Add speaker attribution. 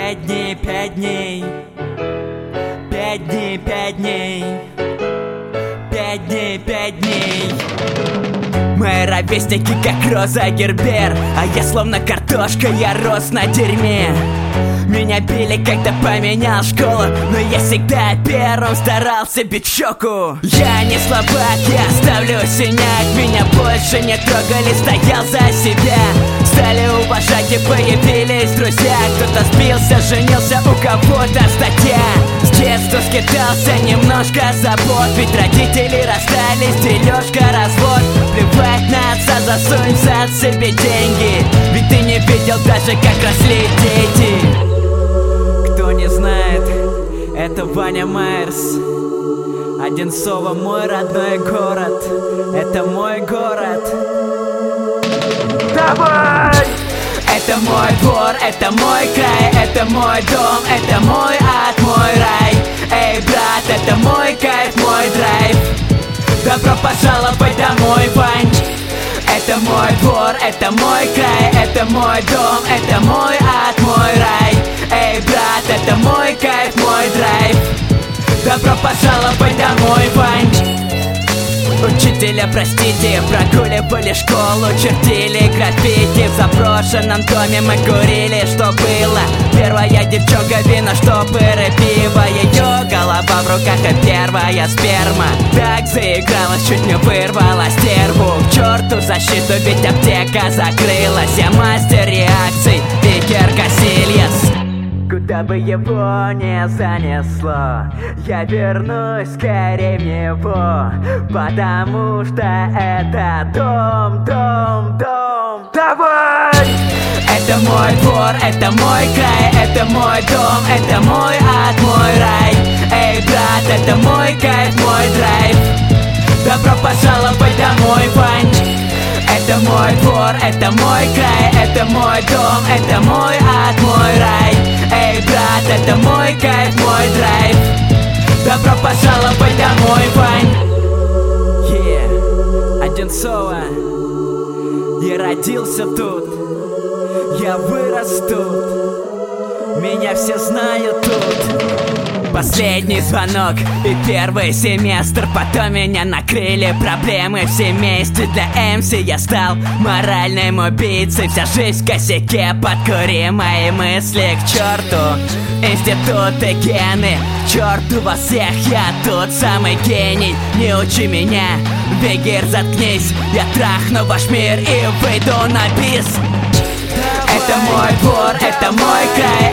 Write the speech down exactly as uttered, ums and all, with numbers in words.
Speaker 1: Пять дней, пять дней, пять дней, пять дней, пять дней, пять дней. Мои ровесники как Роза Гербер, а я словно картошка, я рос на дерьме. Меня били, когда поменял школу, но я всегда первым старался бить щеку. Я не слабак, я оставлю синяк. Меня больше не трогали, стоял за себя. Стали уважать и появились друзья. Кто-то сбился, женился, у кого-то статья. С детства скитался, немножко забот, ведь родители расстались, дележка, развод. Плевать на отца, засунь в зад себе деньги, ведь ты не видел даже, как росли дети. Кто не знает, это Ваня Майерс. Одинцово мой родной город, это мой город. Давай! Это мой двор, это мой край, это мой дом, это мой ад, мой рай. Эй, брат, это мой кайф, мой драйв. Добро пожаловать домой, Вань. Это мой двор, это мой край, это мой дом, это мой ад, мой рай. Эй, брат, это мой кайф, мой драйв. Добро пожаловать домой, Вань. Учителя, простите, прогуливали школу, чертили граффити. В заброшенном доме мы курили, что было. Первая девчонка, вина, штопоры, пиво. Ее голова в руках и первая сперма. Так заигралась, чуть не вырвала стерву. К черту защиту, ведь аптека закрылась. Я мастер реакций, Икер Касильяс. Куда бы его не занесло, я вернусь скорее в него, потому что это дом, дом, дом. Давай! Это мой двор, это мой край, это мой дом, это мой ад, мой рай. Эй, брат, это мой кайф, мой драйв. Добро пожаловать домой, Вань. Это мой двор, это мой край, это мой дом, это мой ад, мой рай. Эй, брат, это мой кайф, мой драйв. Добро пожаловать домой, Вань. Yeah, Одинцово. Я родился тут, я вырос тут, меня все знают тут. Последний звонок и первый семестр, потом меня накрыли проблемы в семействе. Для МС я стал моральным убийцей. Вся жизнь в косяке, подкури мои мысли к черту. Институты, гены, к черту во всех, я тут самый гений. Не учи меня, Вегер, заткнись. Я трахну ваш мир и выйду на бис. Это мой двор, это мой край,